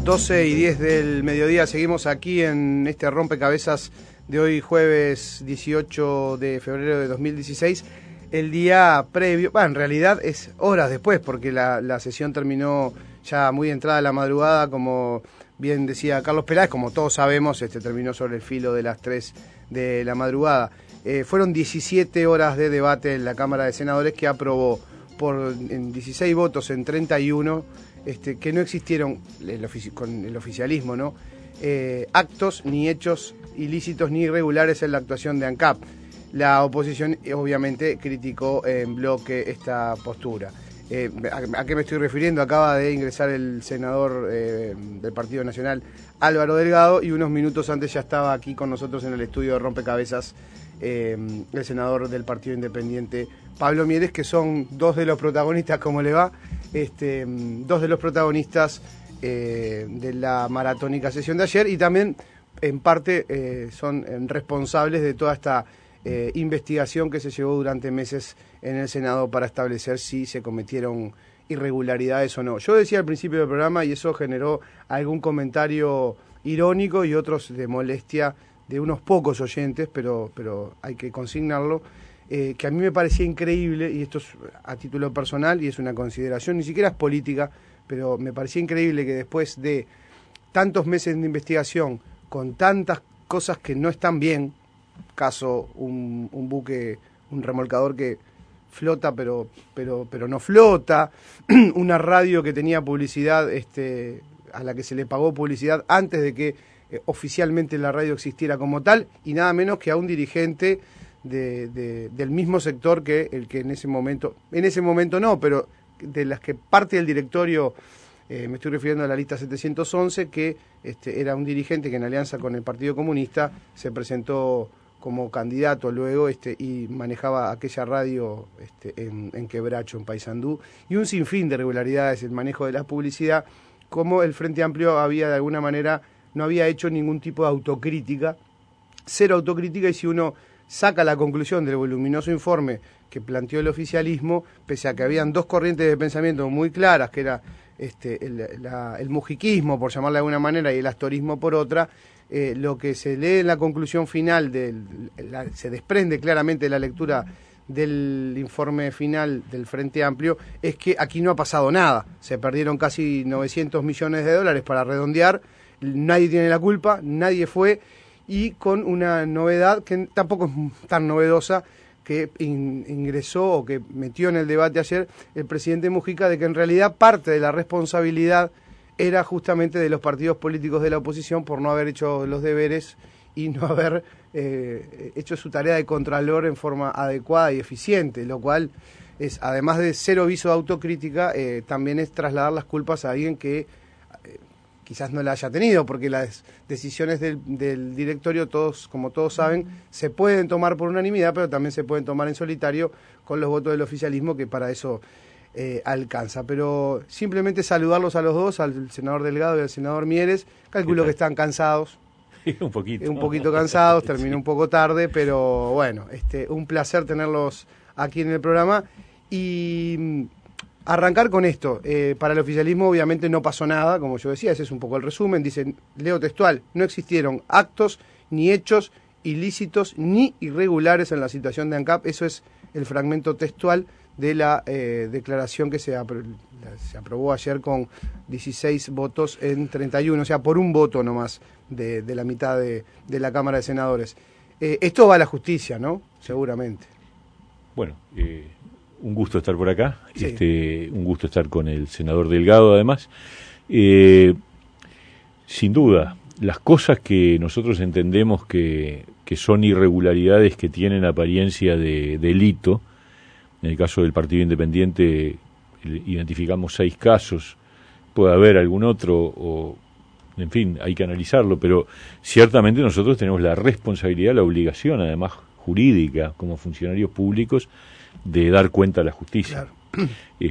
12:10 del mediodía, seguimos aquí en este rompecabezas de hoy, jueves 18 de febrero de 2016, el día previo, en realidad es horas después, porque la sesión terminó ya muy entrada la madrugada, como bien decía Carlos Peláez, como todos sabemos, terminó sobre el filo de las 3 de la madrugada. Fueron 17 horas de debate en la Cámara de Senadores, que aprobó en 16 votos en 31, que no existieron con el oficialismo, ¿no? Actos ni hechos ilícitos ni irregulares en la actuación de ANCAP. La oposición obviamente criticó en bloque esta postura. ¿A qué me estoy refiriendo? Acaba de ingresar el senador del Partido Nacional, Álvaro Delgado, y unos minutos antes ya estaba aquí con nosotros en el estudio de rompecabezas el senador del Partido Independiente, Pablo Mieres, que son dos de los protagonistas, ¿cómo le va? Dos de los protagonistas de la maratónica sesión de ayer, y también en parte son responsables de toda esta investigación que se llevó durante meses en el Senado para establecer si se cometieron irregularidades o no. Yo decía al principio del programa, y eso generó algún comentario irónico y otros de molestia de unos pocos oyentes, pero hay que consignarlo, que a mí me parecía increíble, y esto es a título personal y es una consideración, ni siquiera es política, pero me parecía increíble que después de tantos meses de investigación, con tantas cosas que no están bien, caso un buque, un remolcador que flota pero no flota, una radio que tenía publicidad, a la que se le pagó publicidad antes de que oficialmente la radio existiera como tal, y nada menos que a un dirigente del mismo sector que el que en ese momento no, pero de las que parte del directorio, me estoy refiriendo a la lista 711, que era un dirigente que en alianza con el Partido Comunista se presentó como candidato luego y manejaba aquella radio en Quebracho, en Paysandú, y un sinfín de irregularidades, el manejo de la publicidad, como el Frente Amplio había de alguna manera no había hecho ningún tipo de autocrítica, cero autocrítica, y si uno saca la conclusión del voluminoso informe que planteó el oficialismo, pese a que habían dos corrientes de pensamiento muy claras, que era el mujiquismo, por llamarle de alguna manera, y el astorismo por otra, lo que se lee en la conclusión final, se desprende claramente de la lectura del informe final del Frente Amplio, es que aquí no ha pasado nada. Se perdieron casi 900 millones de dólares para redondear, nadie tiene la culpa, nadie fue, y con una novedad que tampoco es tan novedosa, que ingresó o que metió en el debate ayer el presidente Mujica, de que en realidad parte de la responsabilidad era justamente de los partidos políticos de la oposición por no haber hecho los deberes y no haber hecho su tarea de contralor en forma adecuada y eficiente, lo cual es, además de cero viso de autocrítica, también es trasladar las culpas a alguien que quizás no la haya tenido, porque las decisiones del directorio, como todos saben, se pueden tomar por unanimidad, pero también se pueden tomar en solitario con los votos del oficialismo, que para eso alcanza. Pero simplemente saludarlos a los dos, al senador Delgado y al senador Mieres. Calculo que están cansados. Un poquito cansados, terminó un poco tarde, pero bueno, un placer tenerlos aquí en el programa. Y arrancar con esto, para el oficialismo obviamente no pasó nada, como yo decía, ese es un poco el resumen, dicen, leo textual, no existieron actos ni hechos ilícitos ni irregulares en la situación de ANCAP, eso es el fragmento textual de la declaración que se aprobó ayer con 16 votos en 31, o sea, por un voto nomás de la mitad de la Cámara de Senadores. Esto va a la justicia, ¿no? Seguramente. Bueno, un gusto estar por acá, sí. Un gusto estar con el senador Delgado además. Sin duda, las cosas que nosotros entendemos que son irregularidades que tienen apariencia de delito, en el caso del Partido Independiente identificamos 6 casos, puede haber algún otro, o en fin, hay que analizarlo, pero ciertamente nosotros tenemos la responsabilidad, la obligación además jurídica como funcionarios públicos de dar cuenta a la justicia. Claro.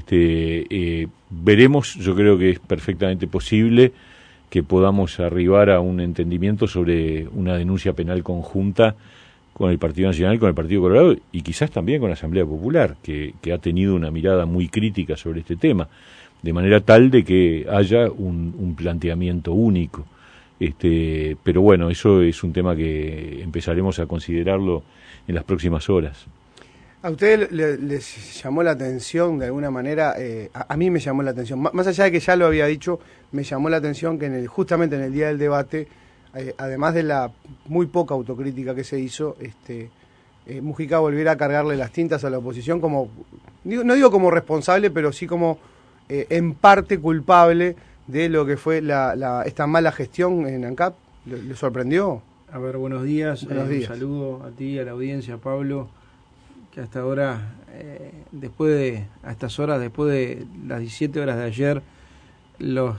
Veremos, yo creo que es perfectamente posible que podamos arribar a un entendimiento sobre una denuncia penal conjunta con el Partido Nacional y con el Partido Colorado, y quizás también con la Asamblea Popular, que ha tenido una mirada muy crítica sobre este tema. de manera tal de que haya un planteamiento único. Pero bueno, eso es un tema que empezaremos a considerarlo en las próximas horas. ¿A ustedes les llamó la atención de alguna manera? A mí me llamó la atención, más allá de que ya lo había dicho, me llamó la atención que justamente en el día del debate, además de la muy poca autocrítica que se hizo, Mujica volviera a cargarle las tintas a la oposición como, no digo como responsable, pero sí como en parte culpable de lo que fue esta mala gestión en ANCAP. ¿Le sorprendió? A ver, buenos días. Buenos días. Un saludo a ti, a la audiencia, Pablo, que hasta ahora, a estas horas, después de las 17 horas de ayer, los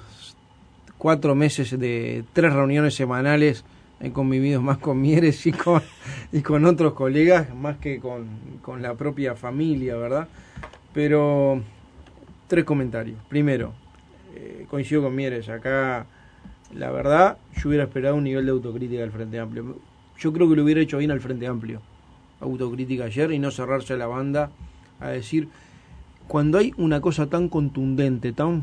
4 meses de 3 reuniones semanales, he convivido más con Mieres y con otros colegas, más que con la propia familia, ¿verdad? Pero 3 comentarios. Primero, coincido con Mieres, acá la verdad yo hubiera esperado un nivel de autocrítica del Frente Amplio. Yo creo que lo hubiera hecho bien al Frente Amplio, autocrítica ayer, y no cerrarse a la banda a decir, cuando hay una cosa tan contundente, tan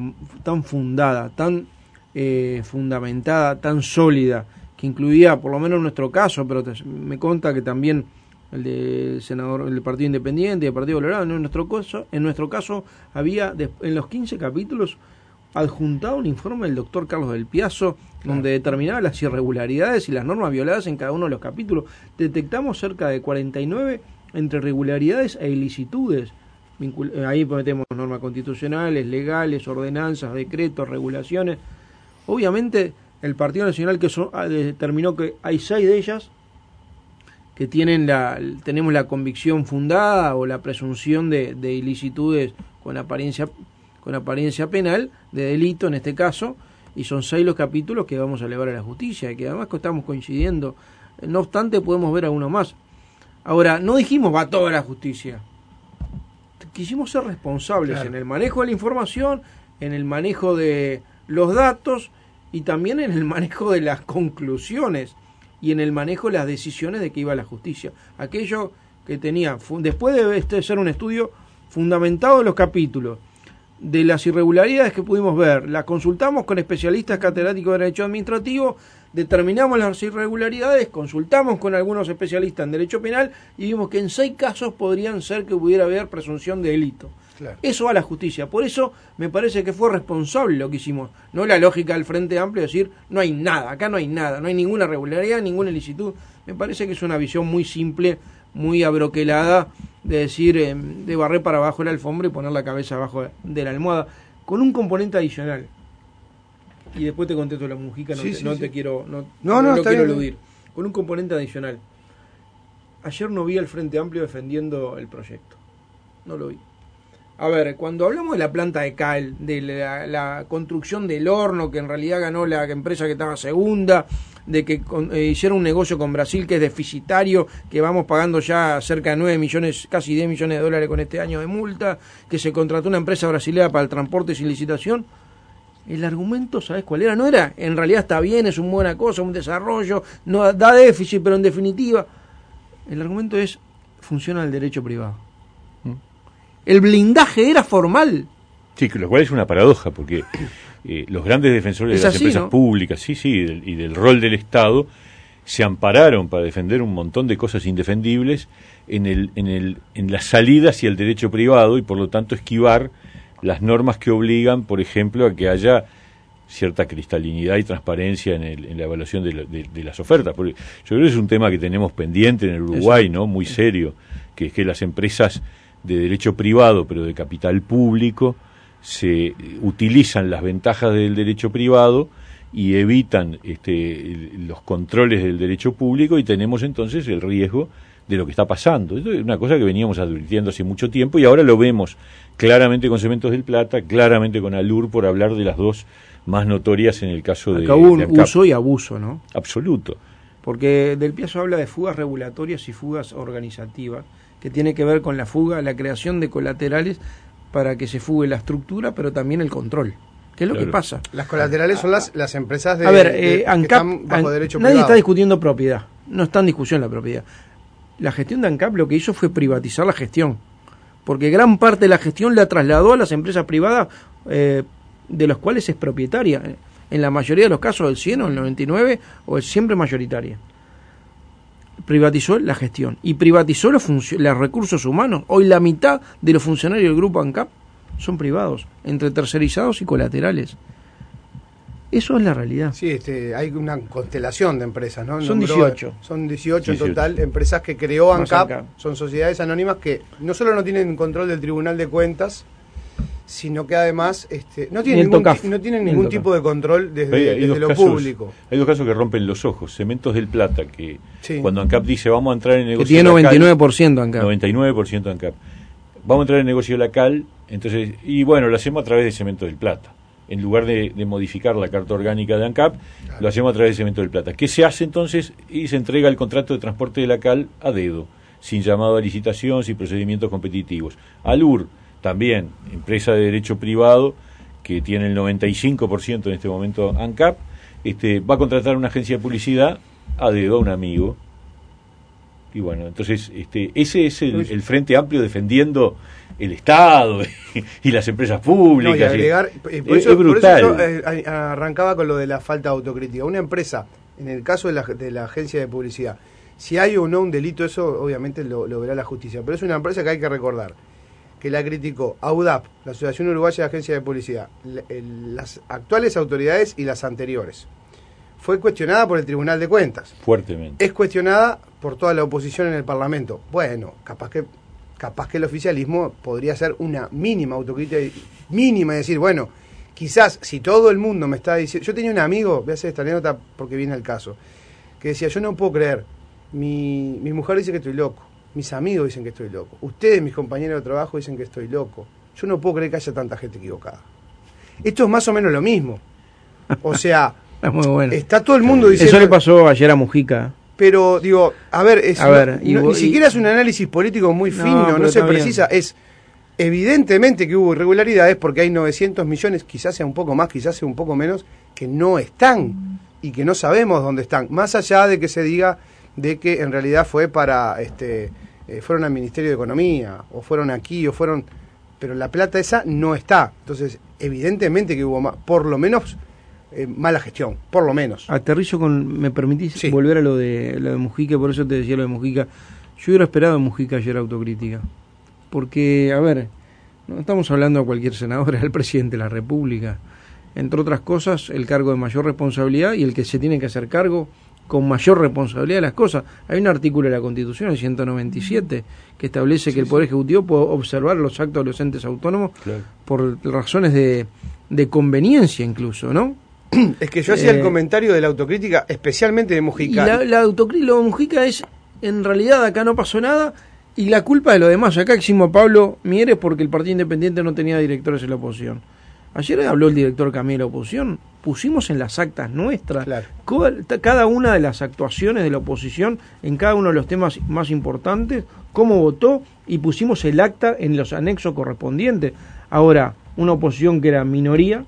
fundada, tan fundamentada, tan sólida, que incluía, por lo menos en nuestro caso, pero me consta que también el del senador, el Partido Independiente, el Partido Colorado, en nuestro caso había en los 15 capítulos adjuntado un informe del doctor Carlos del Piazzo, donde determinaba las irregularidades y las normas violadas en cada uno de los capítulos. Detectamos cerca de 49 entre irregularidades e ilicitudes. Ahí metemos normas constitucionales, legales, ordenanzas, decretos, regulaciones. Obviamente el Partido Nacional determinó que hay 6 de ellas que tenemos la convicción fundada o la presunción de ilicitudes con apariencia penal, de delito en este caso, y son 6 los capítulos que vamos a elevar a la justicia, y que además estamos coincidiendo. No obstante, podemos ver algunos más. Ahora, no dijimos va toda la justicia. Quisimos ser responsables en el manejo de la información, en el manejo de los datos y también en el manejo de las conclusiones y en el manejo de las decisiones de que iba a la justicia. Aquello que tenía, después de ser un estudio fundamentado en los capítulos, de las irregularidades que pudimos ver, las consultamos con especialistas catedráticos de Derecho Administrativo, determinamos las irregularidades, consultamos con algunos especialistas en Derecho Penal y vimos que en 6 casos podrían ser que pudiera haber presunción de delito. Claro. Eso va a la justicia. Por eso me parece que fue responsable lo que hicimos. No la lógica del Frente Amplio de decir, no hay nada, acá no hay nada, no hay ninguna irregularidad, ninguna ilicitud. Me parece que es una visión muy simple, muy abroquelada, de decir, de barrer para abajo la alfombra y poner la cabeza abajo de la almohada, con un componente adicional. Y después te contesto la Mujica, no quiero eludir. Con un componente adicional. Ayer no vi al Frente Amplio defendiendo el proyecto. No lo vi. A ver, cuando hablamos de la planta de cal, de la construcción del horno, que en realidad ganó la empresa que estaba segunda, de que hicieron un negocio con Brasil que es deficitario, que vamos pagando ya cerca de 9 millones, casi 10 millones de dólares con este año de multa, que se contrató una empresa brasileña para el transporte sin licitación. El argumento, ¿sabes cuál era? No era, en realidad está bien, es una buena cosa, un desarrollo, no da déficit, pero en definitiva, el argumento es, funciona el derecho privado. El blindaje era formal. Sí, lo cual es una paradoja, porque los grandes defensores de las empresas públicas, y del rol del Estado, se ampararon para defender un montón de cosas indefendibles en la salida hacia el derecho privado y por lo tanto esquivar las normas que obligan, por ejemplo, a que haya cierta cristalinidad y transparencia en la evaluación de las ofertas. Porque yo creo que es un tema que tenemos pendiente en el Uruguay, ¿no? Muy serio, que es que las empresas de derecho privado, pero de capital público, se utilizan las ventajas del derecho privado y evitan los controles del derecho público, y tenemos entonces el riesgo de lo que está pasando. Esto es una cosa que veníamos advirtiendo hace mucho tiempo y ahora lo vemos claramente con Cementos del Plata, claramente con Alur, por hablar de las dos más notorias en el caso de ANCAP. Uso y abuso, ¿no? Absoluto. Porque Del Piazzo habla de fugas regulatorias y fugas organizativas, que tiene que ver con la fuga, la creación de colaterales para que se fugue la estructura, pero también el control. ¿Qué es lo que pasa? Las colaterales son las empresas ANCAP, que están bajo derecho nadie privado. está discutiendo propiedad, no está en discusión la propiedad. La gestión de ANCAP lo que hizo fue privatizar la gestión, porque gran parte de la gestión la trasladó a las empresas privadas de los cuales es propietaria. En la mayoría de los casos, el 100 o el 99, o es siempre mayoritaria. Privatizó la gestión y privatizó los recursos humanos. Hoy la mitad de los funcionarios del grupo ANCAP son privados, entre tercerizados y colaterales. Eso es la realidad. Sí, hay una constelación de empresas, ¿no? Son 18. Son 18 en total, empresas que creó ANCAP, son sociedades anónimas que no solo no tienen control del Tribunal de Cuentas, sino que además no tienen ningún tipo de control desde lo público. Hay dos casos que rompen los ojos. Cementos del Plata, que cuando ANCAP dice vamos a entrar en negocio que tiene local, 99% ANCAP. 99% ANCAP. Vamos a entrar en negocio local, entonces, y bueno, lo hacemos a través de Cementos del Plata. En lugar de modificar la carta orgánica de ANCAP, lo hacemos a través de Cementos del Plata. ¿Qué se hace entonces? Y se entrega el contrato de transporte de la cal a dedo, sin llamado a licitación, sin procedimientos competitivos. Alur, también, empresa de derecho privado, que tiene el 95% en este momento ANCAP, va a contratar una agencia de publicidad a dedo a un amigo. Y bueno, entonces ese es el Frente Amplio defendiendo el Estado y las empresas públicas. No, y agregar, por eso yo arrancaba con lo de la falta de autocrítica. Una empresa, en el caso de la agencia de publicidad, si hay o no un delito, eso obviamente lo verá la justicia. Pero es una empresa que hay que recordar que la criticó AUDAP, la Asociación Uruguaya de Agencias de Publicidad, las actuales autoridades y las anteriores. Fue cuestionada por el Tribunal de Cuentas. Fuertemente. Es cuestionada por toda la oposición en el Parlamento. Bueno, capaz que el oficialismo podría hacer una mínima autocrítica, mínima, y decir, bueno, quizás si todo el mundo me está diciendo... Yo tenía un amigo, voy a hacer esta anécdota porque viene el caso, que decía, yo no puedo creer, mi mujer dice que estoy loco, mis amigos dicen que estoy loco, ustedes, mis compañeros de trabajo, dicen que estoy loco, yo no puedo creer que haya tanta gente equivocada. Esto es más o menos lo mismo. O sea, es muy bueno. Está todo el mundo diciendo... Eso le pasó ayer a Mujica. Pero, digo, ni siquiera es un análisis político muy fino, no se precisa, es evidentemente que hubo irregularidades porque hay 900 millones, quizás sea un poco más, quizás sea un poco menos, que no están y que no sabemos dónde están, más allá de que se diga de que en realidad fue para, fueron al Ministerio de Economía, o fueron aquí, o fueron, pero la plata esa no está, entonces evidentemente que hubo más, por lo menos... mala gestión, por lo menos. Aterrizo ¿me permitís volver a lo de Mujica? Por eso te decía lo de Mujica. Yo hubiera esperado en Mujica ayer autocrítica. Porque, a ver, no estamos hablando a cualquier senador, es el presidente de la República. Entre otras cosas, el cargo de mayor responsabilidad y el que se tiene que hacer cargo con mayor responsabilidad de las cosas. Hay un artículo de la Constitución, el 197, que establece que el Poder Ejecutivo puede observar los actos de los entes autónomos por razones de conveniencia incluso, ¿no? Es que yo hacía el comentario de la autocrítica, especialmente de Mujica. Y la autocrítica de Mujica es, en realidad, acá no pasó nada, y la culpa de lo demás. Acá eximo a Pablo Mieres porque el Partido Independiente no tenía directores en la oposición. Ayer habló el director Camilo de la oposición, pusimos en las actas nuestras cada una de las actuaciones de la oposición en cada uno de los temas más importantes, cómo votó, y pusimos el acta en los anexos correspondientes. Ahora, una oposición que era minoría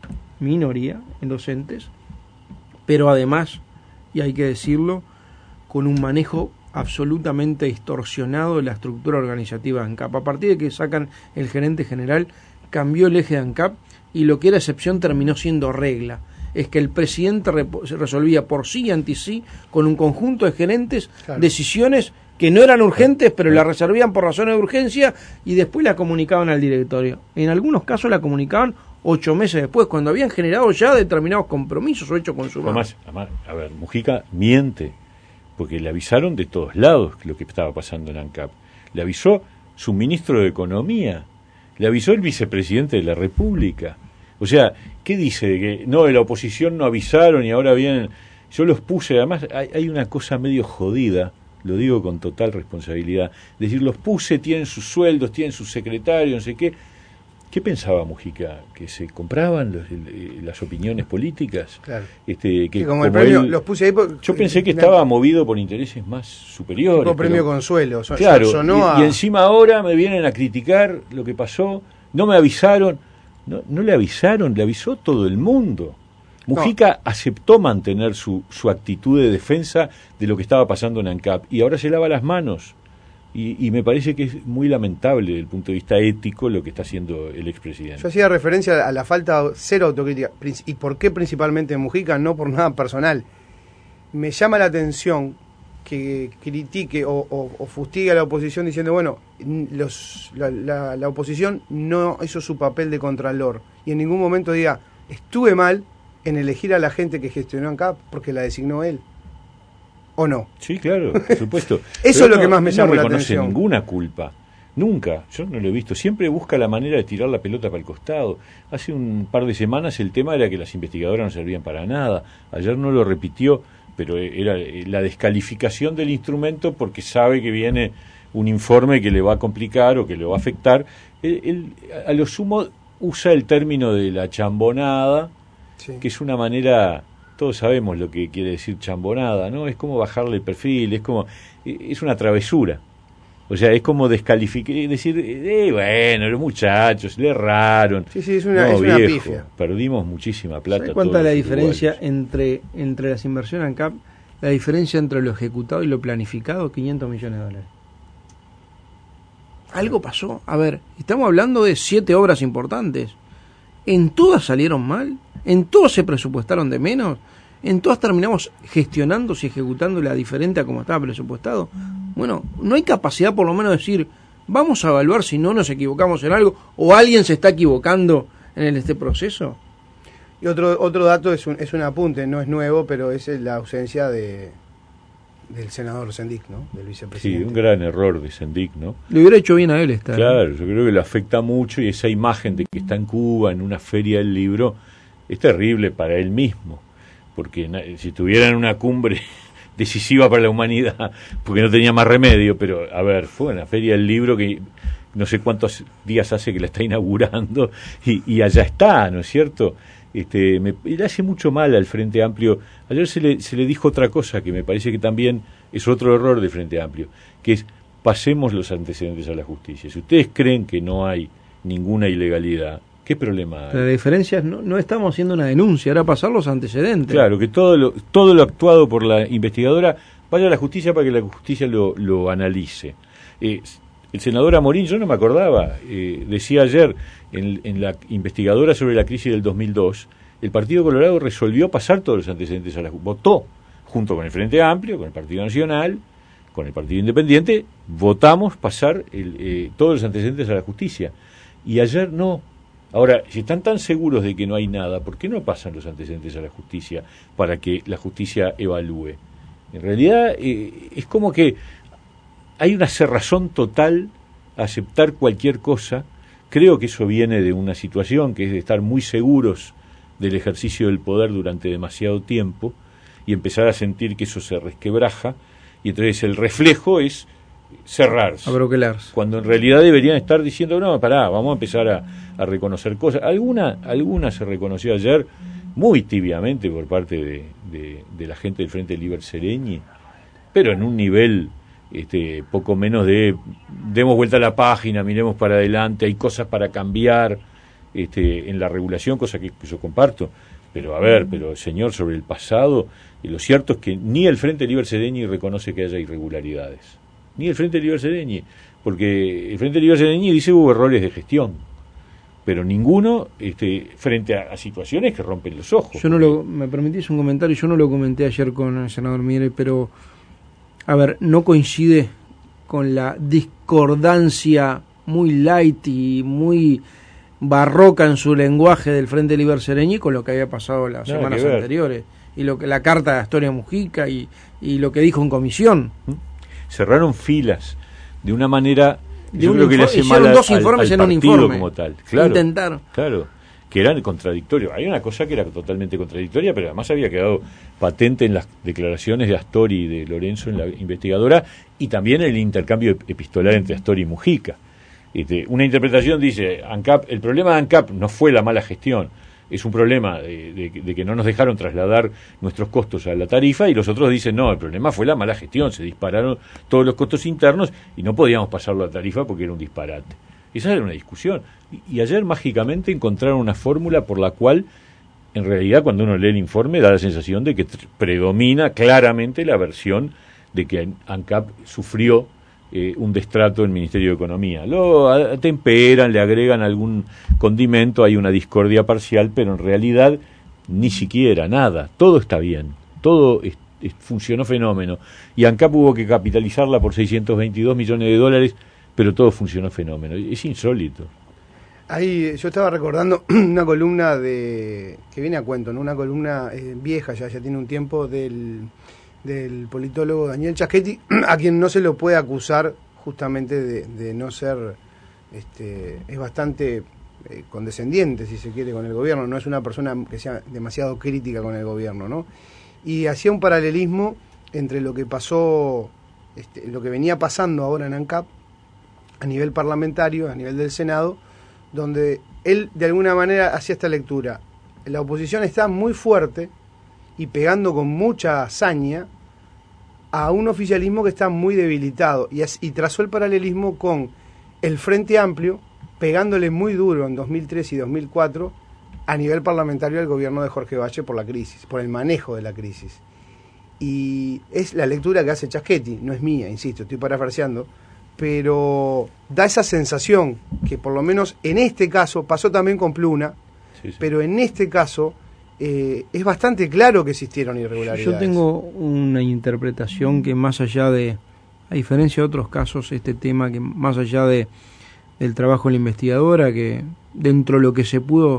en docentes, pero además, y hay que decirlo, con un manejo absolutamente distorsionado de la estructura organizativa de ANCAP. A partir de que sacan el gerente general, cambió el eje de ANCAP y lo que era excepción terminó siendo regla. Es que el presidente resolvía por sí y anti sí, con un conjunto de gerentes, decisiones que no eran urgentes, pero las reservían por razones de urgencia y después la comunicaban al directorio. En algunos casos la comunicaban 8 meses después, cuando habían generado ya determinados compromisos o hechos consumados. Además, a ver, Mujica miente, porque le avisaron de todos lados lo que estaba pasando en ANCAP. Le avisó su ministro de Economía, le avisó el vicepresidente de la República. O sea, ¿qué dice? Que no, de la oposición no avisaron y ahora vienen... Yo los puse, además hay una cosa medio jodida, lo digo con total responsabilidad, es decir, los puse, tienen sus sueldos, tienen sus secretarios, no sé qué. ¿Qué pensaba Mujica? ¿Que se compraban las opiniones políticas? Claro. Que como el premio, los puse ahí yo pensé que estaba movido por intereses más superiores. Tipo premio Consuelo. Claro, y encima ahora me vienen a criticar lo que pasó, no me avisaron. No le avisaron, le avisó todo el mundo. Mujica aceptó mantener su actitud de defensa de lo que estaba pasando en ANCAP y ahora se lava las manos. Y me parece que es muy lamentable desde el punto de vista ético lo que está haciendo el expresidente. Yo hacía referencia a la falta de cero autocrítica. ¿Y por qué principalmente en Mujica? No por nada personal. Me llama la atención que critique o fustigue a la oposición diciendo, bueno, la oposición no hizo su papel de contralor. Y en ningún momento diga, estuve mal en elegir a la gente que gestionó ANCAP porque la designó él. ¿O no? Sí, claro, por supuesto. Eso es lo que más me llama la atención. No reconoce ninguna culpa. Nunca. Yo no lo he visto. Siempre busca la manera de tirar la pelota para el costado. Hace un par de semanas el tema era que las investigadoras no servían para nada. Ayer no lo repitió, pero era la descalificación del instrumento porque sabe que viene un informe que le va a complicar o que le va a afectar. Él a lo sumo usa el término de la chambonada, sí, que es una manera... Todos sabemos lo que quiere decir chambonada, ¿no? Es como bajarle el perfil, es una travesura. O sea, es como descalificar, decir, bueno, los muchachos le erraron. Sí, es una pifia. Perdimos muchísima plata. ¿Sabes cuánta es la diferencia entre las inversiones ANCAP? La diferencia entre lo ejecutado y lo planificado, $500 millones. Algo pasó. A ver, estamos hablando de 7 obras importantes. ¿En todas salieron mal? ¿En todas se presupuestaron de menos? ¿En todas terminamos gestionándose y ejecutándola diferente a como estaba presupuestado? Bueno, no hay capacidad por lo menos de decir, vamos a evaluar si no nos equivocamos en algo o alguien se está equivocando en este proceso. Y otro dato es un apunte, no es nuevo, pero es la ausencia del senador Sendik, ¿no? Del vicepresidente. Sí, un gran error de Sendik, ¿no? Le hubiera hecho bien a él estar. Claro, yo creo que le afecta mucho y esa imagen de que está en Cuba, en una feria del libro, es terrible para él mismo, porque si estuvieran una cumbre decisiva para la humanidad, porque no tenía más remedio, pero a ver, fue una feria del libro que no sé cuántos días hace que la está inaugurando y allá está, ¿no es cierto? Le hace mucho mal al Frente Amplio. Ayer se le dijo otra cosa que me parece que también es otro error del Frente Amplio, que es pasemos los antecedentes a la justicia. Si ustedes creen que no hay ninguna ilegalidad, ¿qué problema hay? La diferencia es no estamos haciendo una denuncia, era pasar los antecedentes. Claro, que todo lo actuado por la investigadora vaya a la justicia para que la justicia lo analice. El senador Amorín, yo no me acordaba, decía ayer en la investigadora sobre la crisis del 2002, el Partido Colorado resolvió pasar todos los antecedentes a la justicia. Votó, junto con el Frente Amplio, con el Partido Nacional, con el Partido Independiente, votamos pasar todos los antecedentes a la justicia. Y ayer no. Ahora, si están tan seguros de que no hay nada, ¿por qué no pasan los antecedentes a la justicia para que la justicia evalúe? En realidad, es como que hay una cerrazón total a aceptar cualquier cosa. Creo que eso viene de una situación que es de estar muy seguros del ejercicio del poder durante demasiado tiempo y empezar a sentir que eso se resquebraja, y entonces el reflejo es cerrarse. Abroquelarse. Cuando en realidad deberían estar diciendo, no, pará, vamos a empezar a reconocer cosas. Alguna se reconoció ayer muy tibiamente por parte de la gente del Frente Liber Seregni, pero en un nivel poco menos de demos vuelta a la página, miremos para adelante, hay cosas para cambiar en la regulación, cosa que yo comparto, pero señor, sobre el pasado, lo cierto es que ni el Frente Liber Seregni reconoce que haya irregularidades, ni el Frente Liber Seregni, porque el Frente Liber Seregni dice hubo errores de gestión, pero ninguno frente a situaciones que rompen los ojos. Me permitís un comentario, yo no lo comenté ayer con el senador Miguel, pero a ver, no coincide con la discordancia muy light y muy barroca en su lenguaje del Frente Liber Seregni con lo que había pasado las semanas anteriores, y la carta de Astoria Mujica y lo que dijo en comisión. Cerraron filas de una manera, yo creo que le hace mal dos informes al en un informe como tal. Claro, intentaron. Claro, que eran contradictorios. Hay una cosa que era totalmente contradictoria, pero además había quedado patente en las declaraciones de Astori y de Lorenzo en la investigadora, y también el intercambio epistolar entre Astori y Mujica. Una interpretación dice, ANCAP, el problema de ANCAP no fue la mala gestión, es un problema de que no nos dejaron trasladar nuestros costos a la tarifa, y los otros dicen, no, el problema fue la mala gestión, se dispararon todos los costos internos y no podíamos pasarlo a tarifa porque era un disparate. Esa era una discusión. Y ayer mágicamente encontraron una fórmula por la cual, en realidad, cuando uno lee el informe, da la sensación de que predomina claramente la versión de que ANCAP sufrió un destrato en el Ministerio de Economía. Lo atemperan, le agregan algún condimento, hay una discordia parcial, pero en realidad ni siquiera, nada, todo está bien, todo funcionó fenómeno. Y ANCAP hubo que capitalizarla por 622 millones de dólares, pero todo funcionó fenómeno. Es insólito. Ahí yo estaba recordando una columna que viene a cuento, ¿no? Una columna vieja, ya tiene un tiempo, del politólogo Daniel Chaschetti, a quien no se lo puede acusar justamente de no ser, es bastante condescendiente, si se quiere, con el gobierno, no es una persona que sea demasiado crítica con el gobierno, ¿no? Y hacía un paralelismo entre lo que pasó, lo que venía pasando ahora en ANCAP, a nivel parlamentario, a nivel del Senado, donde él de alguna manera hacía esta lectura: la oposición está muy fuerte y pegando con mucha hazaña a un oficialismo que está muy debilitado, y trazó el paralelismo con el Frente Amplio pegándole muy duro en 2003 y 2004 a nivel parlamentario al gobierno de Jorge Valle por la crisis, por el manejo de la crisis. Y es la lectura que hace Chaschetti, no es mía, insisto, estoy parafraseando, pero da esa sensación que por lo menos en este caso, pasó también con Pluna, sí. Pero en este caso es bastante claro que existieron irregularidades. Yo tengo una interpretación que más allá de, a diferencia de otros casos, este tema que más allá del trabajo de la investigadora, que dentro de lo que se pudo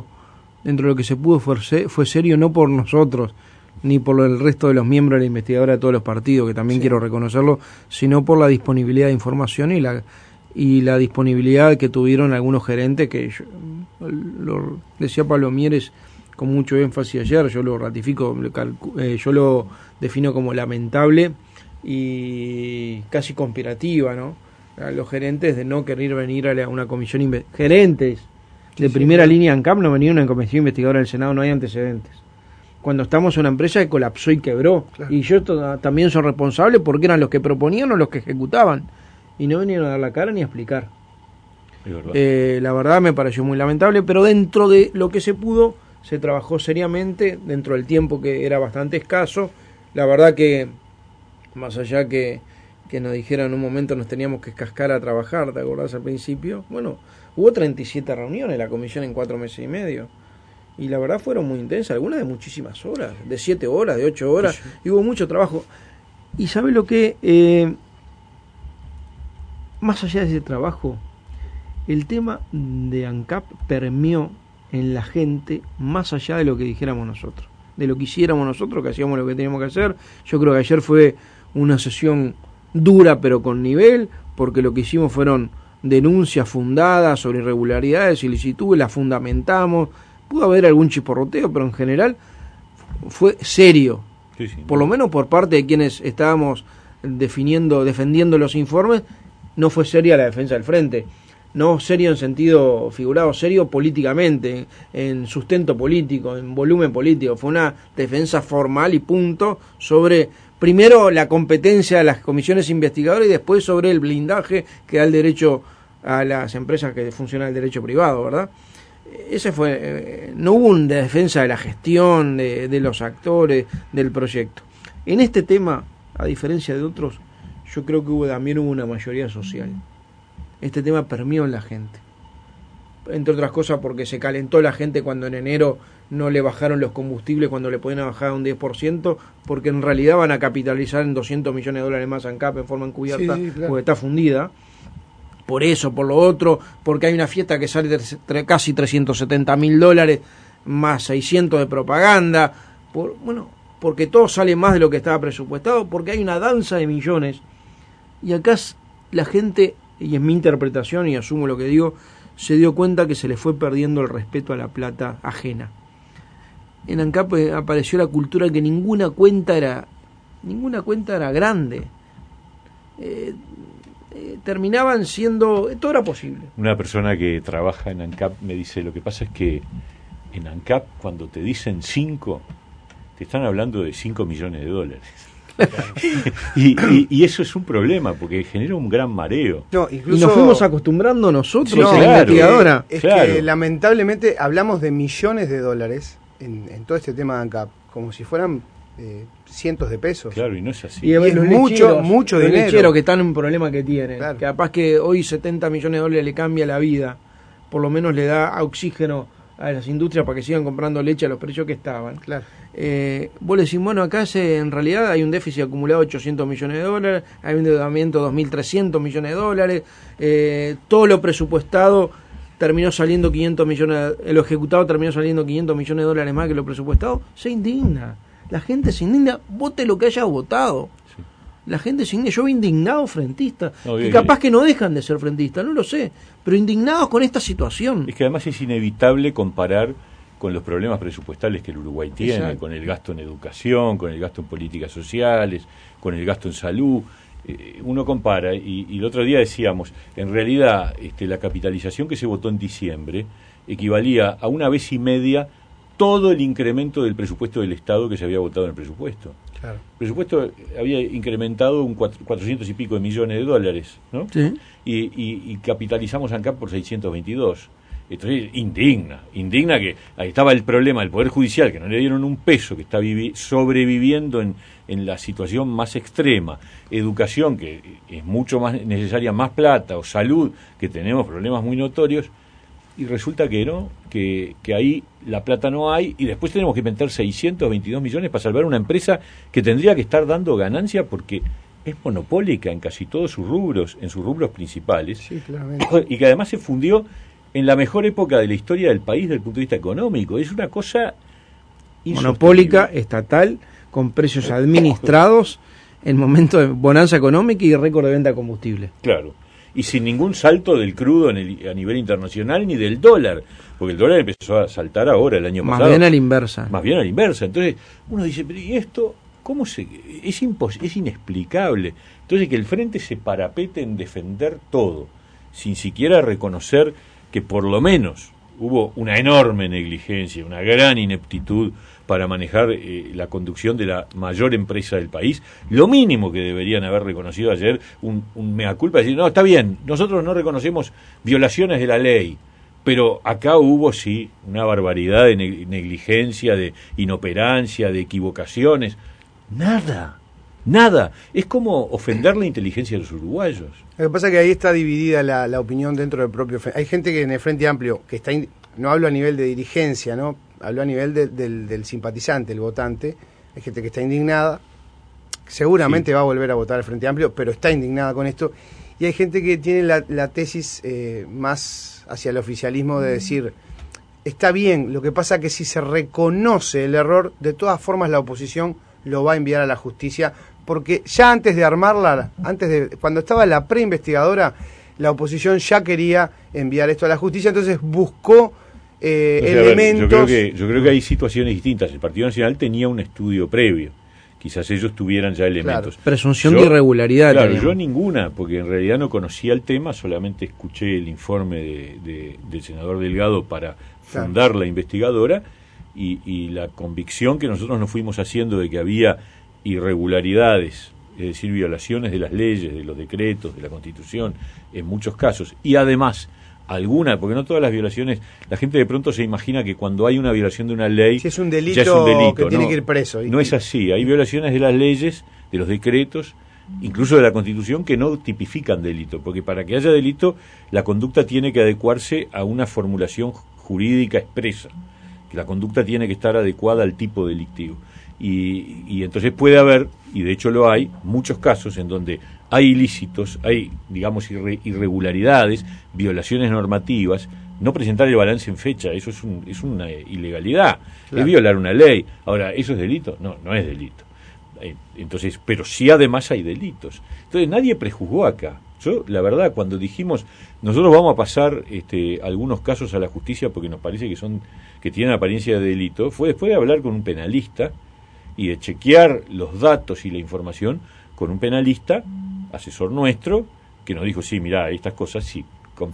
fue serio, no por nosotros ni por el resto de los miembros de la investigadora de todos los partidos, que también quiero reconocerlo, sino por la disponibilidad de información y la disponibilidad que tuvieron algunos gerentes, que lo decía Pablo Mieres con mucho énfasis ayer, yo lo ratifico, yo lo defino como lamentable y casi conspirativa, ¿no? A los gerentes de no querer venir a una comisión, gerentes de primera línea ANCAP no venían a una comisión investigadora del Senado, no hay antecedentes. Cuando estamos en una empresa que colapsó y quebró, claro. Y yo también son responsables porque eran los que proponían o los que ejecutaban, y no venían a dar la cara ni a explicar. La verdad me pareció muy lamentable, pero dentro de lo que se pudo, se trabajó seriamente, dentro del tiempo que era bastante escaso. La verdad que, más allá que nos dijeron en un momento nos teníamos que cascar a trabajar, ¿te acordás al principio? Bueno, hubo 37 reuniones en la comisión en 4 meses y medio. Y la verdad fueron muy intensas, algunas de muchísimas horas, de 7 horas, de 8 horas, sí. Y hubo mucho trabajo. Y ¿sabe lo que? Más allá de ese trabajo, el tema de ANCAP permeó en la gente más allá de lo que dijéramos nosotros, de lo que hiciéramos nosotros, que hacíamos lo que teníamos que hacer. Yo creo que ayer fue una sesión dura pero con nivel, porque lo que hicimos fueron denuncias fundadas sobre irregularidades, ilicitudes, las fundamentamos. Pudo haber algún chisporroteo, pero en general fue serio, sí. Por lo menos por parte de quienes estábamos defendiendo los informes. No fue seria la defensa del frente, no serio en sentido figurado, serio políticamente, en sustento político, en volumen político. Fue una defensa formal y punto sobre, primero, la competencia de las comisiones investigadoras y después sobre el blindaje que da el derecho a las empresas que funcionan el derecho privado, ¿verdad? Ese fue, no hubo una defensa de la gestión, de los actores, del proyecto. En este tema, a diferencia de otros, yo creo que también hubo una mayoría social. Este tema permeó en la gente. Entre otras cosas porque se calentó la gente cuando en enero no le bajaron los combustibles, cuando le podían bajar un 10%, porque en realidad van a capitalizar en 200 millones de dólares más ANCAP en forma encubierta, sí, claro. Porque está fundida. Por eso, por lo otro, porque hay una fiesta que sale casi $370.000, más 600 de propaganda, porque todo sale más de lo que estaba presupuestado, porque hay una danza de millones. Y acá la gente, y es mi interpretación y asumo lo que digo, se dio cuenta que se le fue perdiendo el respeto a la plata ajena. En ANCAP apareció la cultura que ninguna cuenta era grande. Terminaban siendo, todo era posible. Una persona que trabaja en ANCAP me dice, lo que pasa es que en ANCAP cuando te dicen 5, te están hablando de $5 millones. y eso es un problema porque genera un gran mareo. No, incluso, y nos fuimos acostumbrando nosotros, sí, no, la investigadora. Es que lamentablemente hablamos de millones de dólares en todo este tema de ANCAP, como si fueran cientos de pesos. Claro, y no es así. Y es mucho los dinero. lecheros que están en un problema que tienen. Claro. Que capaz que hoy 70 millones de dólares le cambia la vida. Por lo menos le da oxígeno a las industrias para que sigan comprando leche a los precios que estaban. Claro. Vos le decís, bueno, acá en realidad hay un déficit acumulado de 800 millones de dólares, hay un endeudamiento de 2.300 millones de dólares, todo lo presupuestado terminó saliendo 500 millones, lo ejecutado terminó saliendo 500 millones de dólares más que lo presupuestado. Se indigna, la gente se indigna, vote lo que haya votado. Sí. La gente se indigna, yo veo indignados frentistas, No, que capaz que no dejan de ser frentistas, no lo sé, pero indignados con esta situación. Es que además es inevitable comparar con los problemas presupuestales que el Uruguay tiene, Exacto. con el gasto en educación, con el gasto en políticas sociales, con el gasto en salud. Uno compara, y el otro día decíamos, en realidad la capitalización que se votó en diciembre equivalía a 1,5 veces todo el incremento del presupuesto del Estado que se había votado en el presupuesto. Claro. El presupuesto había incrementado un 400 y pico de millones de dólares, ¿no? Sí. Y capitalizamos ANCAP por 622. Entonces, indigna que ahí estaba el problema del Poder Judicial, que no le dieron un peso, que está sobreviviendo en la situación más extrema, educación, que es mucho más necesaria, más plata, o salud, que tenemos problemas muy notorios, y resulta que no, que ahí la plata no hay, y después tenemos que meter 622 millones para salvar una empresa que tendría que estar dando ganancia porque es monopólica en casi todos sus rubros, en sus rubros principales, Sí, claramente. y que además se fundió en la mejor época de la historia del país desde el punto de vista económico. Es una cosa Monopólica, estatal, con precios administrados en momentos de bonanza económica y récord de venta de combustible. Claro. Y sin ningún salto del crudo a nivel internacional ni del dólar, porque el dólar empezó a saltar ahora, el año Más pasado. bien a la inversa. Más bien a la inversa. Entonces, uno dice, pero ¿y esto cómo es inexplicable? Entonces, que el Frente se parapete en defender todo, sin siquiera reconocer que por lo menos hubo una enorme negligencia, una gran ineptitud para manejar la conducción de la mayor empresa del país. Lo mínimo que deberían haber reconocido ayer, un mea culpa, decir, no, está bien, nosotros no reconocemos violaciones de la ley, pero acá hubo sí una barbaridad de negligencia, de inoperancia, de equivocaciones. Nada. Es como ofender la inteligencia de los uruguayos. Lo que pasa es que ahí está dividida la opinión dentro del propio Frente. Hay gente que en el Frente Amplio, que está no hablo a nivel de dirigencia, ¿no? Hablo a nivel del simpatizante, el votante. Hay gente que está indignada, seguramente va a volver a votar al Frente Amplio, pero está indignada con esto. Y hay gente que tiene la tesis más hacia el oficialismo de decir, está bien, lo que pasa que si se reconoce el error, de todas formas la oposición lo va a enviar a la justicia, porque ya antes de armarla, cuando estaba la preinvestigadora, la oposición ya quería enviar esto a la justicia, entonces buscó elementos. Yo creo que hay situaciones distintas. El Partido Nacional tenía un estudio previo. Quizás ellos tuvieran ya elementos. Claro. Presunción de irregularidad. Claro, teníamos. yo ninguna, porque en realidad no conocía el tema, solamente escuché el informe del senador Delgado para fundar la investigadora y la convicción que nosotros nos fuimos haciendo de que había irregularidades, es decir, violaciones de las leyes, de los decretos, de la Constitución, en muchos casos. Y además, porque no todas las violaciones, la gente de pronto se imagina que cuando hay una violación de una ley, si es un delito, ya es un delito, que tiene que ir preso. No es así, hay violaciones de las leyes, de los decretos, incluso de la Constitución, que no tipifican delito, porque para que haya delito, la conducta tiene que adecuarse a una formulación jurídica expresa, que la conducta tiene que estar adecuada al tipo delictivo. Y entonces puede haber, y de hecho lo hay, muchos casos en donde hay ilícitos, hay, digamos, irregularidades, violaciones normativas. No presentar el balance en fecha, eso es una ilegalidad, claro. Es violar una ley. Ahora, ¿eso es delito? No es delito. Entonces, pero sí además hay delitos. Entonces nadie prejuzgó acá. Yo, la verdad, cuando dijimos, nosotros vamos a pasar algunos casos a la justicia porque nos parece que tienen apariencia de delito, fue después de hablar con un penalista y de chequear los datos y la información con un penalista, asesor nuestro, que nos dijo, sí, mirá, estas cosas sí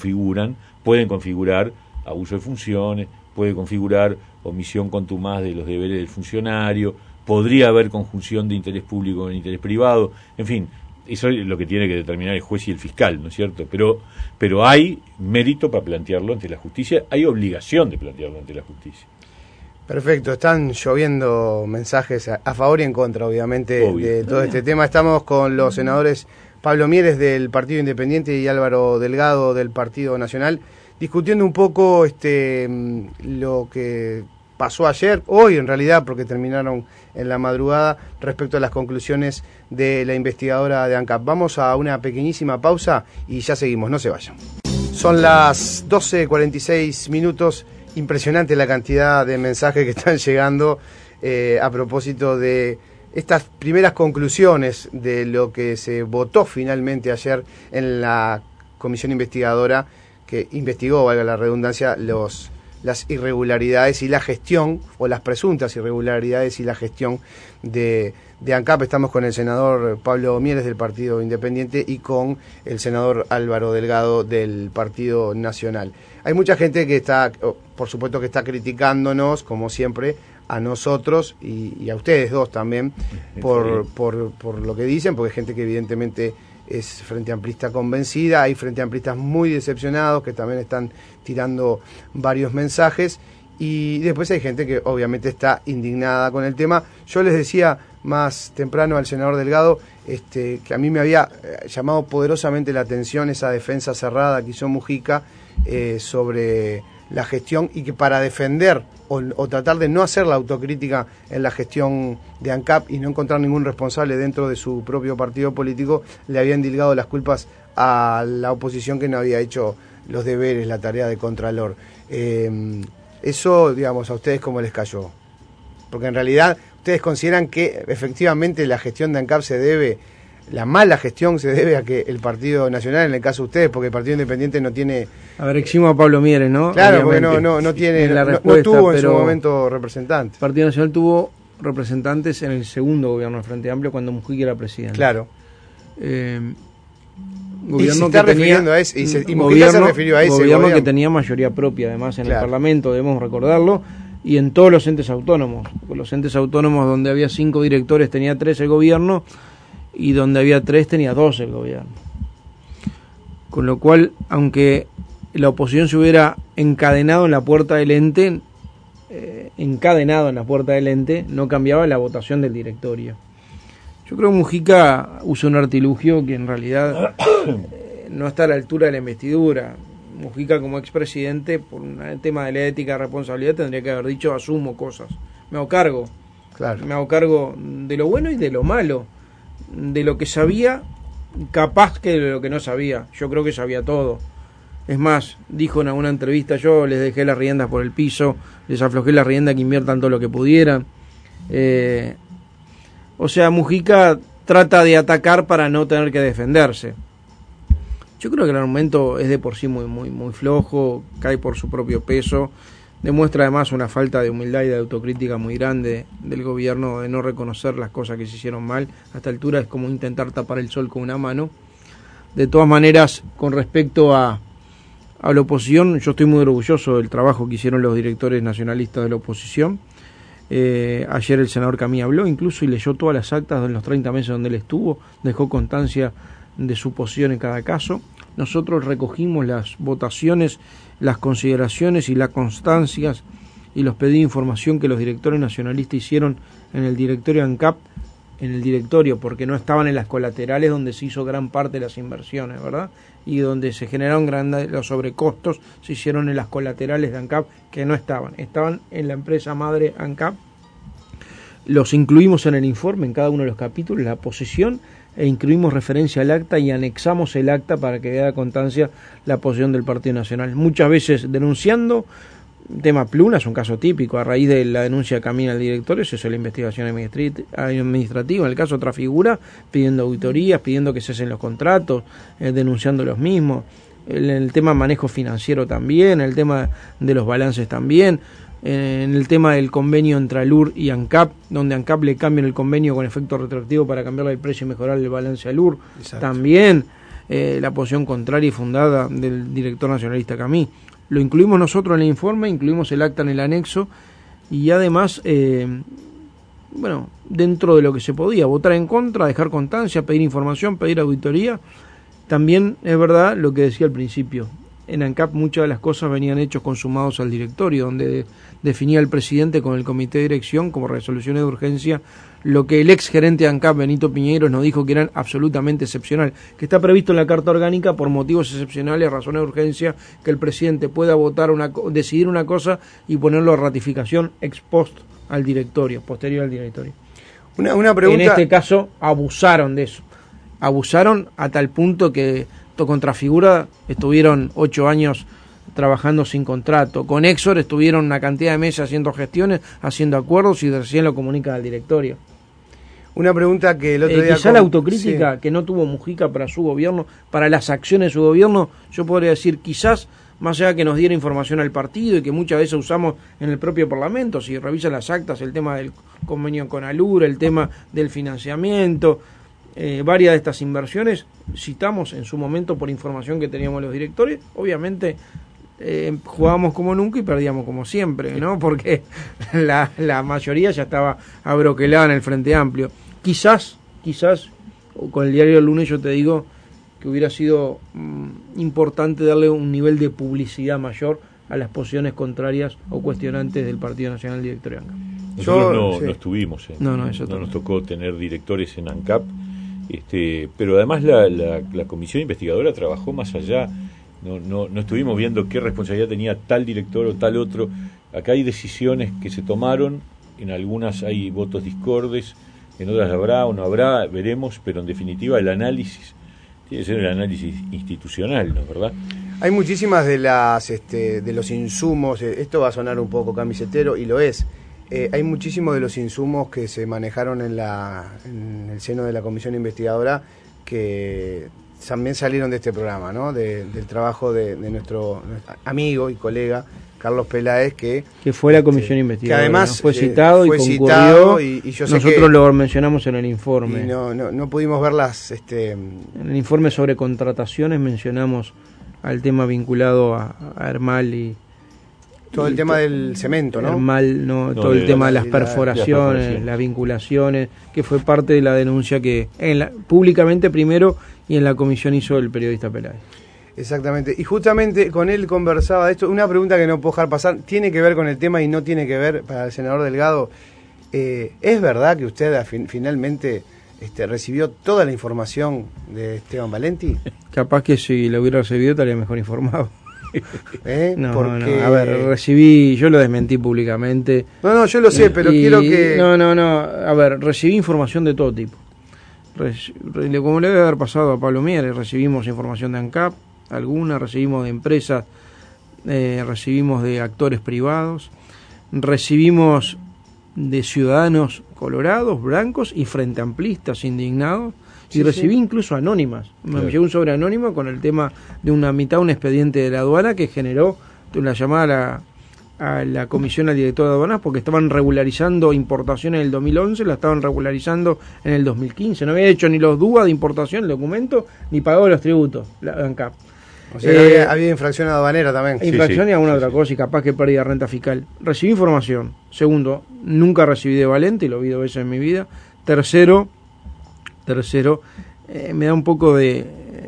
pueden configurar abuso de funciones, puede configurar omisión contumaz de los deberes del funcionario, podría haber conjunción de interés público con interés privado, en fin, eso es lo que tiene que determinar el juez y el fiscal, ¿no es cierto? Pero hay mérito para plantearlo ante la justicia, hay obligación de plantearlo ante la justicia. Perfecto, están lloviendo mensajes a favor y en contra, obviamente, Obvio. de todo este tema. Estamos con los senadores Pablo Mieres del Partido Independiente y Álvaro Delgado del Partido Nacional, discutiendo un poco lo que pasó ayer, hoy en realidad, porque terminaron en la madrugada, respecto a las conclusiones de la investigadora de ANCAP. Vamos a una pequeñísima pausa y ya seguimos, no se vayan. Son las 12:46 minutos. Impresionante la cantidad de mensajes que están llegando a propósito de estas primeras conclusiones de lo que se votó finalmente ayer en la comisión investigadora que investigó, valga la redundancia, las irregularidades y la gestión, o las presuntas irregularidades y la gestión de ANCAP. Estamos con el senador Pablo Mieres del Partido Independiente y con el senador Álvaro Delgado del Partido Nacional. Hay mucha gente que está, por supuesto que está criticándonos, como siempre, a nosotros y a ustedes dos también, por lo que dicen, porque hay gente que evidentemente es frente amplista convencida, hay frente amplistas muy decepcionados que también están tirando varios mensajes, y después hay gente que obviamente está indignada con el tema. Yo les decía más temprano al senador Delgado que a mí me había llamado poderosamente la atención esa defensa cerrada que hizo Mujica sobre la gestión, y que para defender o tratar de no hacer la autocrítica en la gestión de ANCAP y no encontrar ningún responsable dentro de su propio partido político, le habían dilgado las culpas a la oposición que no había hecho los deberes, la tarea de contralor. Eso, digamos, a ustedes cómo les cayó, porque en realidad ustedes consideran que efectivamente la gestión de ANCAP la mala gestión se debe a que el Partido Nacional, en el caso de ustedes, porque el Partido Independiente no tiene... A ver, eximos a Pablo Mieres, ¿no? Claro, obviamente, porque no tiene, no tuvo en su momento representantes. El Partido Nacional tuvo representantes en el segundo gobierno del Frente Amplio cuando Mujica era presidente. Claro. Gobierno y se está refiriendo a ese, y Mujica se refirió a ese gobierno que tenía mayoría propia, además, en el Parlamento, debemos recordarlo, y en todos los entes autónomos. Los entes autónomos donde había 5 directores tenía 3 el gobierno, y donde había 3 tenía 2 el gobierno. Con lo cual, aunque la oposición se hubiera encadenado en la puerta del ente, no cambiaba la votación del directorio. Yo creo que Mujica usó un artilugio que en realidad no está a la altura de la investidura. Mujica, como expresidente, por un tema de la ética y responsabilidad, tendría que haber dicho: asumo cosas, me hago cargo. Claro. Me hago cargo de lo bueno y de lo malo, de lo que sabía, capaz que de lo que no sabía. Yo creo que sabía todo. Es más, dijo en alguna entrevista: yo les dejé las riendas por el piso, les aflojé la rienda que inviertan todo lo que pudieran. O sea, Mujica trata de atacar para no tener que defenderse. Yo creo que el argumento es de por sí muy flojo, cae por su propio peso. Demuestra además una falta de humildad y de autocrítica muy grande del gobierno, de no reconocer las cosas que se hicieron mal. A esta altura es como intentar tapar el sol con una mano. De todas maneras, con respecto a la oposición, yo estoy muy orgulloso del trabajo que hicieron los directores nacionalistas de la oposición. Ayer el senador Camí habló incluso y leyó todas las actas de los 30 meses donde él estuvo, dejó constancia de su posición en cada caso. Nosotros recogimos las votaciones, las consideraciones y las constancias y los pedidos de información que los directores nacionalistas hicieron en el directorio ANCAP, en el directorio, porque no estaban en las colaterales donde se hizo gran parte de las inversiones, ¿verdad? Y donde se generaron los sobrecostos, se hicieron en las colaterales de ANCAP, que no estaban en la empresa madre ANCAP. Los incluimos en el informe, en cada uno de los capítulos, la posición, e incluimos referencia al acta y anexamos el acta para que quede constancia la posición del Partido Nacional. Muchas veces denunciando, tema Pluna es un caso típico, a raíz de la denuncia de Camina al directorio se hizo la investigación administrativa, en el caso de otra figura, pidiendo auditorías, pidiendo que cesen los contratos, denunciando los mismos, el tema manejo financiero también, el tema de los balances también, en el tema del convenio entre ALUR y ANCAP, donde ANCAP le cambian el convenio con efecto retroactivo para cambiarle el precio y mejorar el balance a ALUR. Exacto. También la posición contraria y fundada del director nacionalista Camí. Lo incluimos nosotros en el informe, incluimos el acta en el anexo y además, dentro de lo que se podía, votar en contra, dejar constancia, pedir información, pedir auditoría. También es verdad lo que decía al principio, en ANCAP muchas de las cosas venían hechos consumados al directorio, donde definía el presidente con el comité de dirección como resoluciones de urgencia lo que el ex gerente de ANCAP, Benito Piñeiro, nos dijo que eran absolutamente excepcional, que está previsto en la Carta Orgánica por motivos excepcionales, razones de urgencia, que el presidente pueda decidir una cosa y ponerlo a ratificación ex post al directorio, posterior al directorio. Una pregunta. En este caso abusaron de eso, abusaron a tal punto que contra Figura estuvieron 8 años trabajando sin contrato, con Exor estuvieron una cantidad de meses haciendo gestiones, haciendo acuerdos y recién lo comunican al directorio. Una pregunta que el otro día... Quizá la autocrítica que no tuvo Mujica para su gobierno, para las acciones de su gobierno, yo podría decir quizás, más allá que nos diera información al partido y que muchas veces usamos en el propio Parlamento, si revisan las actas, el tema del convenio con Alura, el tema del financiamiento, varias de estas inversiones citamos en su momento por información que teníamos los directores, obviamente jugábamos como nunca y perdíamos como siempre, ¿no? Porque la mayoría ya estaba abroquelada en el Frente Amplio. Quizás, con el diario del lunes yo te digo que hubiera sido importante darle un nivel de publicidad mayor a las posiciones contrarias o cuestionantes del Partido Nacional Directorio ANCAP. Nosotros no estuvimos, no nos tocó tener directores en ANCAP, pero además la comisión investigadora trabajó más allá. No estuvimos viendo qué responsabilidad tenía tal director o tal otro. Acá hay decisiones que se tomaron, en algunas hay votos discordes, en otras habrá o no habrá, veremos, pero en definitiva el análisis tiene que ser el análisis institucional, ¿no es verdad? Hay muchísimas de los insumos, esto va a sonar un poco camisetero y lo es. Hay muchísimos de los insumos que se manejaron en el seno de la comisión investigadora que también salieron de este programa, ¿no? Del trabajo de nuestro amigo y colega Carlos Peláez, que fue la comisión investigadora, que además, ¿no? Fue citado y concurrió, y yo sé nosotros que lo mencionamos en el informe. Y no pudimos verlas. En el informe sobre contrataciones mencionamos al tema vinculado a Hermal y todo el tema del cemento, ¿no? Hermal, todo el tema de las perforaciones, las vinculaciones, que fue parte de la denuncia que públicamente primero y en la comisión hizo el periodista Peláez. Exactamente, y justamente con él conversaba de esto. Una pregunta que no puedo dejar pasar, tiene que ver con el tema y no tiene que ver para el senador Delgado. ¿Es verdad que usted finalmente recibió toda la información de Esteban Valenti? Capaz que si lo hubiera recibido estaría mejor informado. Porque... A ver, yo lo desmentí públicamente. No, yo lo sé, pero quiero que... A ver, recibí información de todo tipo. Como le debe haber pasado a Pablo Mieres, recibimos información de ANCAP, alguna, recibimos de empresas, recibimos de actores privados, recibimos de ciudadanos colorados, blancos y frente amplistas indignados, y recibí incluso anónimas. Me llegó un sobre anónimo con el tema de un expediente de la aduana que generó una llamada a la comisión al director de aduanas porque estaban regularizando importaciones en el 2011, la estaban regularizando en el 2015. No había hecho ni los DUA de importación, el documento, ni pagado los tributos, la ANCAP. O sea, había infracción aduanera también. Infracción y alguna otra cosa, y capaz que pérdida de renta fiscal. Recibí información. Segundo, nunca recibí de Valenti, lo vi 2 veces en mi vida. Tercero, me da un poco de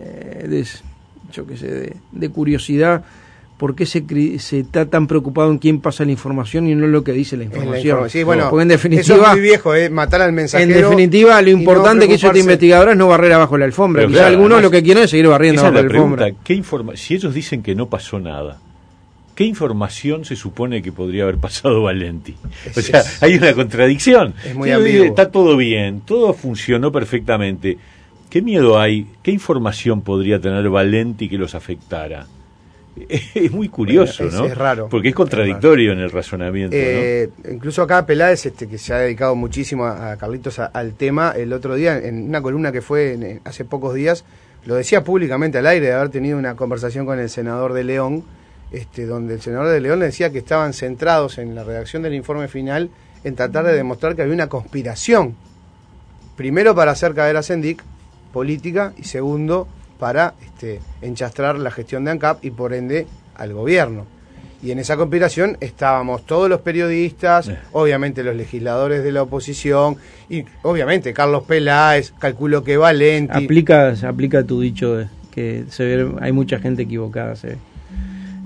curiosidad. ¿Por qué se está tan preocupado en quién pasa la información y no en lo que dice la información? Sí, bueno, porque en definitiva, eso es muy viejo, matar al mensajero. En definitiva, lo importante que hizo este investigador es no barrer abajo la alfombra. Quizá algunos lo que quieren es seguir barriendo abajo la alfombra. Si ellos dicen que no pasó nada, ¿qué información se supone que podría haber pasado Valenti? O sea, hay una contradicción. Es muy ambiguo. Está todo bien, todo funcionó perfectamente. ¿Qué miedo hay? ¿Qué información podría tener Valenti que los afectara? Es muy curioso, ¿no? Es raro. Porque es contradictorio en el razonamiento, ¿no? Incluso acá Peláez, que se ha dedicado muchísimo a Carlitos al tema, el otro día, en una columna que fue hace pocos días, lo decía públicamente al aire de haber tenido una conversación con el senador de León, donde el senador de León le decía que estaban centrados en la redacción del informe final en tratar de demostrar que había una conspiración. Primero para hacer caer a Sendik, política, y segundo para enchastrar la gestión de ANCAP y por ende al gobierno. Y en esa conspiración estábamos todos los periodistas, obviamente los legisladores de la oposición y obviamente Carlos Peláez, calculo que Valenti. Aplica tu dicho de que hay mucha gente equivocada, se ve.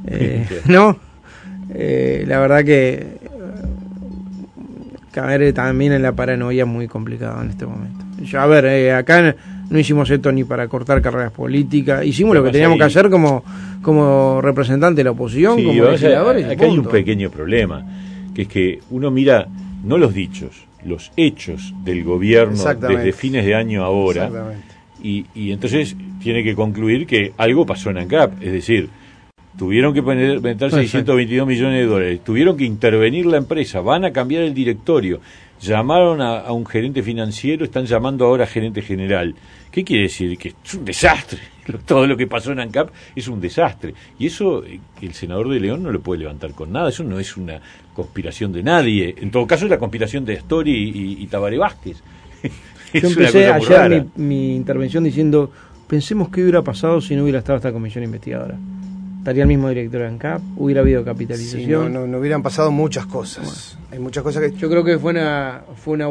¿no? La verdad que caer también en la paranoia es muy complicado en este momento. Ya, a ver, acá no hicimos esto ni para cortar carreras políticas, hicimos lo que teníamos que hacer como representante de la oposición, como legisladores. Acá hay un pequeño problema, que es que uno mira no los dichos, los hechos del gobierno desde fines de año ahora, y entonces tiene que concluir que algo pasó en ANCAP, es decir, tuvieron que meter 622 millones de dólares, tuvieron que intervenir la empresa, van a cambiar el directorio, llamaron a un gerente financiero, están llamando ahora a gerente general. ¿Qué quiere decir? Que es un desastre. Todo lo que pasó en ANCAP es un desastre. Y eso el senador de León no lo puede levantar con nada. Eso no es una conspiración de nadie. En todo caso es la conspiración de Astori y Tabaré Vázquez. Yo empecé ayer mi intervención diciendo, pensemos qué hubiera pasado si no hubiera estado esta comisión investigadora. Estaría el mismo director de ANCAP, hubiera habido capitalización. Sí, no hubieran pasado muchas cosas. Bueno, hay muchas cosas que... Yo creo que fue una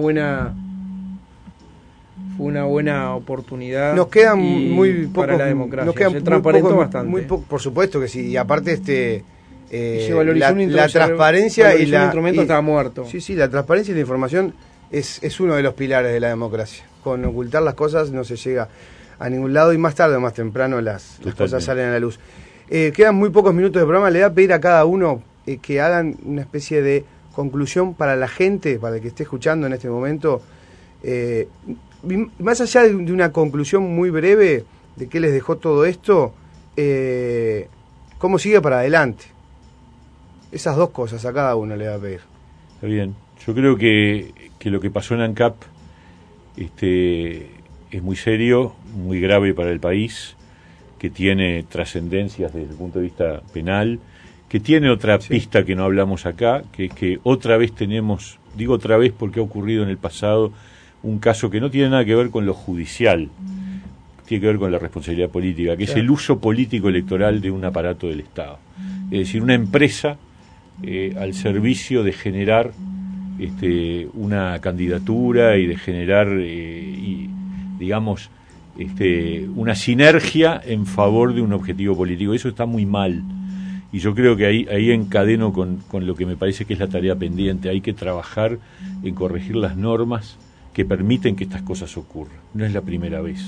buena oportunidad. Nos quedan muy pocos, para la democracia. Nos quedan se transparentó bastante. Por supuesto que sí. Y aparte se valorizó la transparencia y el instrumento estaba muerto. Sí, la transparencia y la información es uno de los pilares de la democracia. Con ocultar las cosas no se llega a ningún lado y más tarde o más temprano las cosas salen a la luz. Quedan muy pocos minutos de programa. Le voy a pedir a cada uno que hagan una especie de conclusión para la gente, para el que esté escuchando en este momento. Más allá de una conclusión muy breve de qué les dejó todo esto, cómo sigue para adelante. Esas dos cosas a cada uno le voy a pedir. Está bien. Yo creo que lo que pasó en ANCAP es muy serio, muy grave para el país, que tiene trascendencias desde el punto de vista penal, que tiene otra pista que no hablamos acá, que es que otra vez tenemos, digo otra vez porque ha ocurrido en el pasado, un caso que no tiene nada que ver con lo judicial, tiene que ver con la responsabilidad política, que es el uso político electoral de un aparato del Estado. Es decir, una empresa al servicio de generar una candidatura y de generar, digamos, una sinergia en favor de un objetivo político. Eso está muy mal. Y yo creo que ahí encadeno con lo que me parece que es la tarea pendiente. Hay que trabajar en corregir las normas que permiten que estas cosas ocurran. No es la primera vez.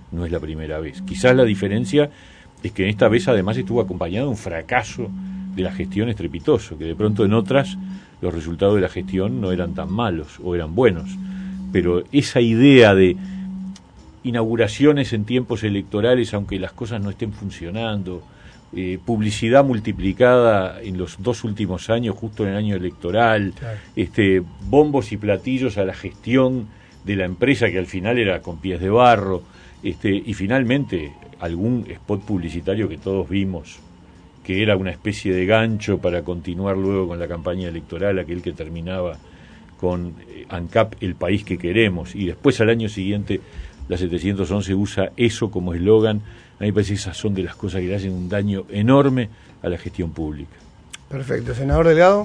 Quizás la diferencia es que en esta vez además estuvo acompañado de un fracaso de la gestión estrepitoso, que de pronto en otras los resultados de la gestión no eran tan malos o eran buenos. Pero esa idea de inauguraciones en tiempos electorales, aunque las cosas no estén funcionando, publicidad multiplicada en los 2 últimos años, justo en el año electoral, bombos y platillos a la gestión de la empresa que al final era con pies de barro, y finalmente algún spot publicitario que todos vimos, que era una especie de gancho para continuar luego con la campaña electoral, aquel que terminaba con ANCAP, el país que queremos, y después al año siguiente la 711 usa eso como eslogan. A mí me parece que esas son de las cosas que le hacen un daño enorme a la gestión pública. Perfecto. Senador Delgado.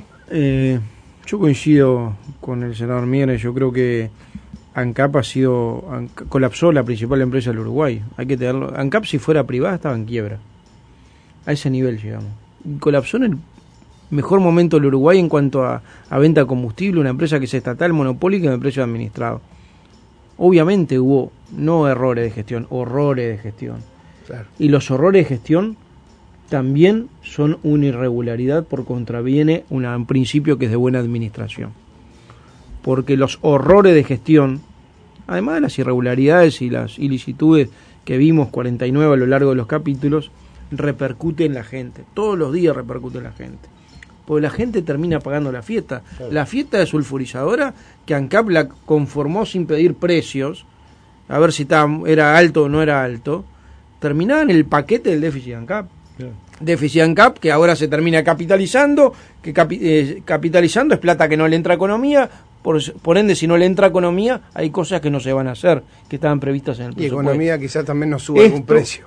Yo coincido con el senador Mieres. Yo creo que ANCAP colapsó la principal empresa del Uruguay. Hay que tenerlo. ANCAP, si fuera privada, estaba en quiebra. A ese nivel llegamos. Colapsó en el mejor momento del Uruguay en cuanto a venta de combustible, una empresa que es estatal, monopólica, de precio administrado. Obviamente hubo no errores de gestión, horrores de gestión. Claro. Y los horrores de gestión también son una irregularidad por contraviene un principio que es de buena administración. Porque los horrores de gestión, además de las irregularidades y las ilicitudes que vimos 49 a lo largo de los capítulos, repercute en la gente. Todos los días repercute en la gente. Porque la gente termina pagando la fiesta. Claro. La fiesta de sulfurizadora, que ANCAP la conformó sin pedir precios, a ver si era alto o no era alto, terminaba en el paquete del déficit de ANCAP. Claro. Déficit de ANCAP que ahora se termina capitalizando, que capitalizando es plata que no le entra a economía, por ende si no le entra a economía hay cosas que no se van a hacer, que estaban previstas en el presupuesto. Y economía quizás también nos suba algún precio.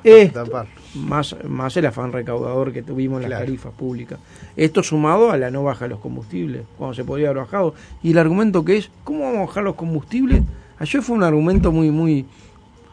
Más el afán recaudador que tuvimos en las tarifas públicas. Esto sumado a la no baja de los combustibles, cuando se podría haber bajado. Y el argumento que es, ¿cómo vamos a bajar los combustibles? Ayer fue un argumento muy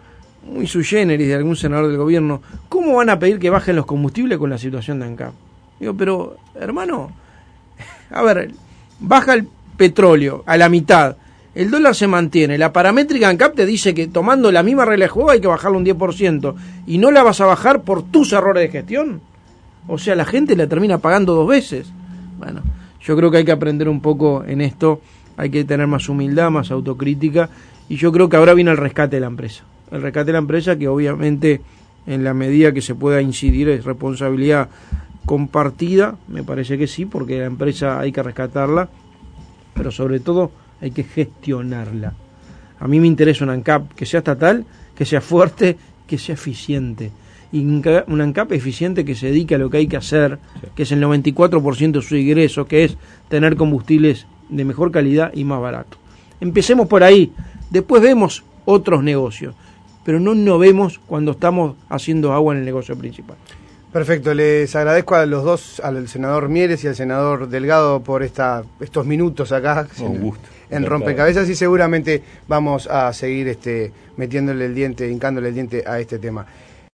sui generis de algún senador del gobierno. ¿Cómo van a pedir que bajen los combustibles con la situación de ANCAP? Digo, pero hermano, a ver, baja el petróleo a la mitad, el dólar se mantiene, la paramétrica ANCAP te dice que tomando la misma regla de juego hay que bajarlo un 10%, y no la vas a bajar por tus errores de gestión. O sea, la gente la termina pagando 2 veces. Bueno, yo creo que hay que aprender un poco en esto, hay que tener más humildad, más autocrítica, y yo creo que ahora viene el rescate de la empresa. El rescate de la empresa, que obviamente en la medida que se pueda incidir es responsabilidad compartida, me parece que sí, porque la empresa hay que rescatarla, pero sobre todo hay que gestionarla. A mí me interesa una ANCAP que sea estatal, que sea fuerte, que sea eficiente. Y una ANCAP eficiente que se dedique a lo que hay que hacer, sí, que es el 94% de su ingreso, que es tener combustibles de mejor calidad y más barato. Empecemos por ahí, después vemos otros negocios, pero no innovemos cuando estamos haciendo agua en el negocio principal. Perfecto, les agradezco a los dos, al senador Mieres y al senador Delgado por estos minutos acá un gusto, en Rompecabezas, y seguramente vamos a seguir metiéndole el diente, hincándole el diente a este tema.